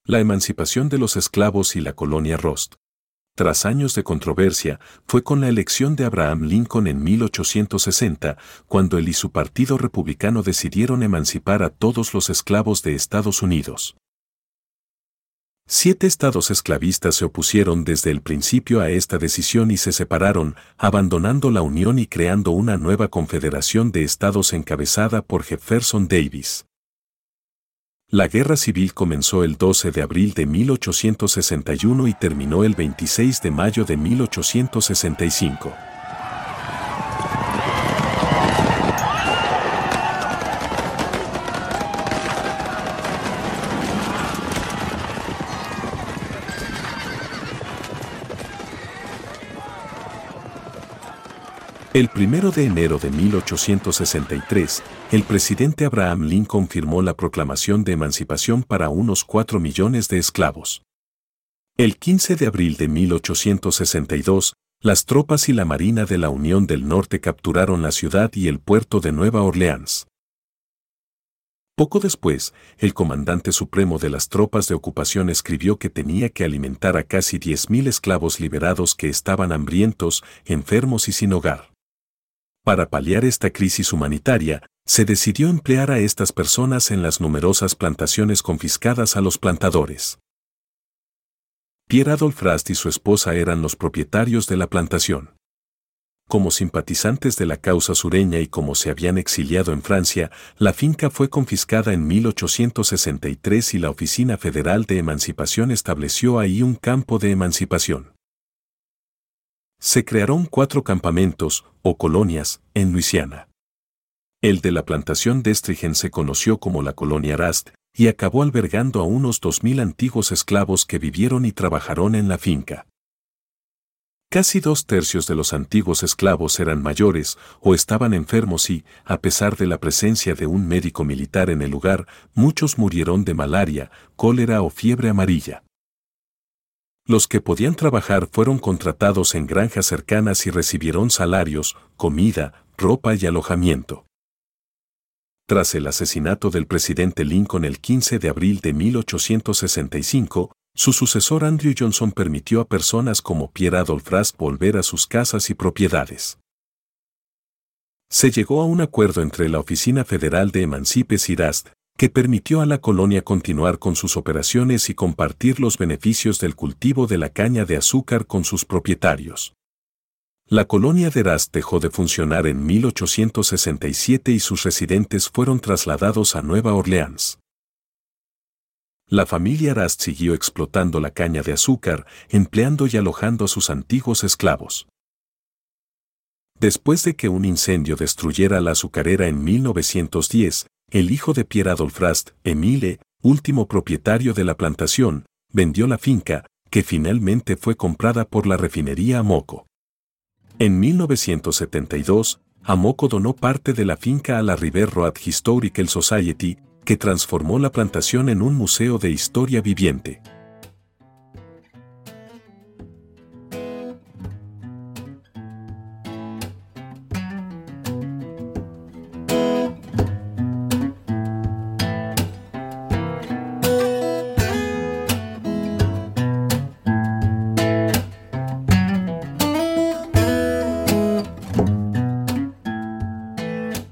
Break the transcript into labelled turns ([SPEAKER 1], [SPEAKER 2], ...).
[SPEAKER 1] La emancipación de los esclavos y la colonia Rost. Tras años de controversia, fue con la elección de Abraham Lincoln en 1860, cuando él y su partido republicano decidieron emancipar a todos los esclavos de Estados Unidos. 7 estados esclavistas se opusieron desde el principio a esta decisión y se separaron, abandonando la Unión y creando una nueva confederación de estados encabezada por Jefferson Davis. La Guerra Civil comenzó el 12 de abril de 1861 y terminó el 26 de mayo de 1865. El 1 de enero de 1863, el presidente Abraham Lincoln firmó la Proclamación de Emancipación para unos 4 millones de esclavos. El 15 de abril de 1862, las tropas y la Marina de la Unión del Norte capturaron la ciudad y el puerto de Nueva Orleans. Poco después, el comandante supremo de las tropas de ocupación escribió que tenía que alimentar a casi 10.000 esclavos liberados que estaban hambrientos, enfermos y sin hogar. Para paliar esta crisis humanitaria, se decidió emplear a estas personas en las numerosas plantaciones confiscadas a los plantadores. Pierre Adolphe Rast y su esposa eran los propietarios de la plantación. Como simpatizantes de la causa sureña y como se habían exiliado en Francia, la finca fue confiscada en 1863 y la Oficina Federal de Emancipación estableció ahí un campo de emancipación. Se crearon 4 campamentos, o colonias, en Luisiana. El de la plantación de Strigen se conoció como la colonia Rast, y acabó albergando a unos 2.000 antiguos esclavos que vivieron y trabajaron en la finca. Casi 2/3 de los antiguos esclavos eran mayores o estaban enfermos y, a pesar de la presencia de un médico militar en el lugar, muchos murieron de malaria, cólera o fiebre amarilla. Los que podían trabajar fueron contratados en granjas cercanas y recibieron salarios, comida, ropa y alojamiento. Tras el asesinato del presidente Lincoln el 15 de abril de 1865, su sucesor Andrew Johnson permitió a personas como Pierre Adolphe Rast volver a sus casas y propiedades. Se llegó a un acuerdo entre la Oficina Federal de Emancipes y Rast, que permitió a la colonia continuar con sus operaciones y compartir los beneficios del cultivo de la caña de azúcar con sus propietarios. La colonia de Rast dejó de funcionar en 1867 y sus residentes fueron trasladados a Nueva Orleans. La familia Rast siguió explotando la caña de azúcar, empleando y alojando a sus antiguos esclavos. Después de que un incendio destruyera la azucarera en 1910, el hijo de Pierre Adolphe Rast, Émile, último propietario de la plantación, vendió la finca, que finalmente fue comprada por la refinería Amoco. En 1972, Amoco donó parte de la finca a la River Road Historical Society, que transformó la plantación en un museo de historia viviente.